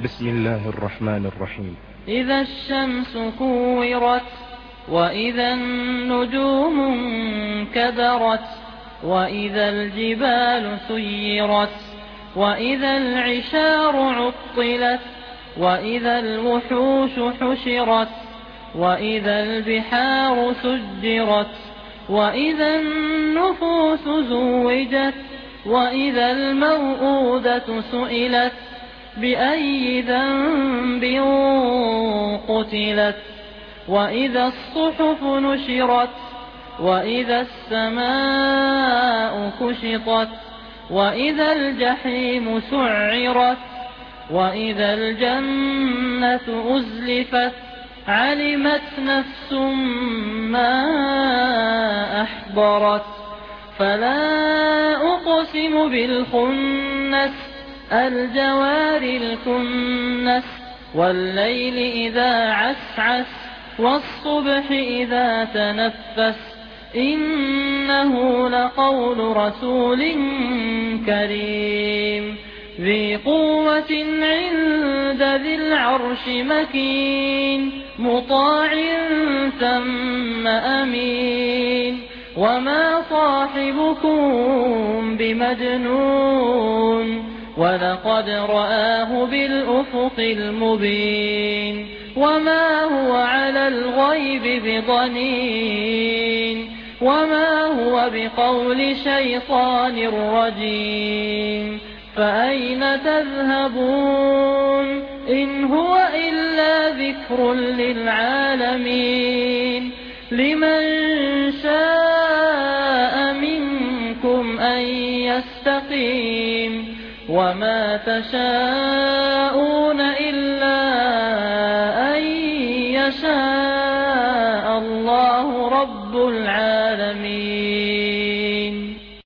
بسم الله الرحمن الرحيم. إذا الشمس كورت وإذا النجوم انكدرت وإذا الجبال سيرت وإذا العشار عطلت وإذا الوحوش حشرت وإذا البحار سجرت وإذا النفوس زوجت وإذا الموءودة سئلت بأي ذنب قتلت وإذا الصحف نشرت وإذا السماء كشطت وإذا الجحيم سعرت وإذا الجنة أزلفت علمت نفس ما أحضرت فلا أقسم بالخنس الجوار الكنس والليل إذا عسعس والصبح إذا تنفس إنه لقول رسول كريم ذي قوة عند ذي العرش مكين مطاع ثم أمين وما صاحبكم بمجنون ولقد رآه بالأفق المبين وما هو على الغيب بضنين وما هو بقول شيطان رجيم فأين تذهبون إن هو إلا ذكر للعالمين لمن شاء منكم أن يستقيم وما تشاءون إلا أن يشاء الله رب العالمين.